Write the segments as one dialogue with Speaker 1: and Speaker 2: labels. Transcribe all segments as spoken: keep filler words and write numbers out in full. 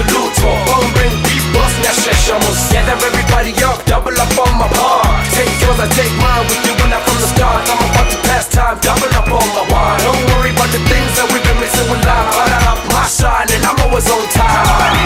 Speaker 1: assoluto. Phone ring, beat bust, nyasheshamus. Gather everybody up, double up on my part. Take yours, I take mine, we doing that from the start. I'm about to pass time, double up on my wine. Don't worry about the things that we've been mixing with lime. All up my shine and I'm always on time.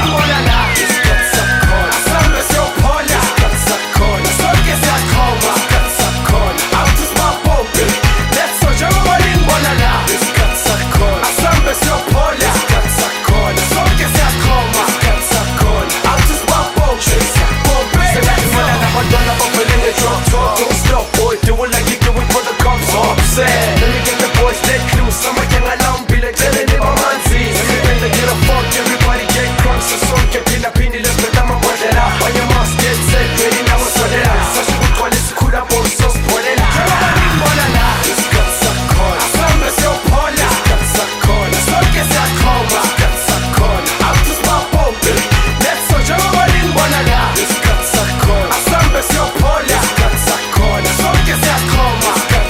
Speaker 1: Let me get the boys let loose. I'm like young alarm, be like telling him I'm on Z. Everybody they get a fuck, everybody get crunk. So son que pina pini, let's put them on guardera. On your mask, get set, ready now it's on it. Sashi with one is cura por sos por el. Everybody molala. This got sacon. Asamba se opola. This got sacon. Son que se acoma. This got sacon. Out to spot open. Let's go, everybody molala. This got sacon. Asamba se opola. This got sacon. Son que se acoma.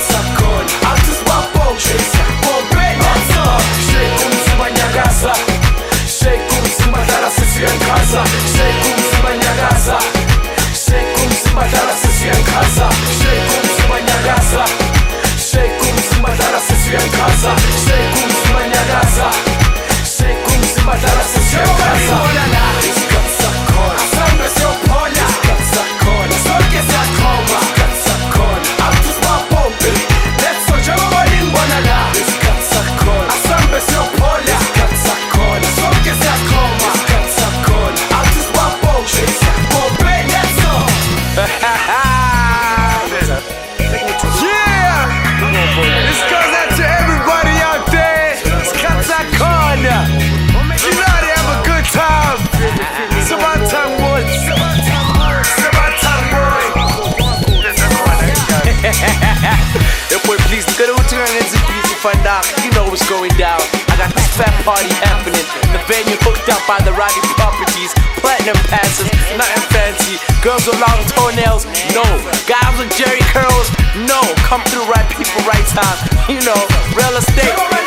Speaker 1: Shake umzimba nyagaza, shake umzimba dala sisi yankaza, shake umzimba nyagaza, shake umzimba dala sisi yankaza, shake umzimba nyagaza, shake umzimba dala sisi yankaza. This got sacon, asambe se opola. This got sacon, sonke se akoma. This got sacon, out to spot bumping. Let's go, everybody mbonala. This got sacon, asambe se opola. This got sacon, sonke se akoma.
Speaker 2: Yeah! This goes out to everybody out there. It's Katakon. You know they have a good time. It's about time, boy. It's about time, boy. Yo, boy, please, look at what you're going to do. Find out, you know what's going down. I got this fat party happening. The venue hooked up by the Roddy Properties. Platinum passes, nothing fancy. Girls with long toenails, no. Guys with jerry curls, no. Come through right people, right time. You know, real estate.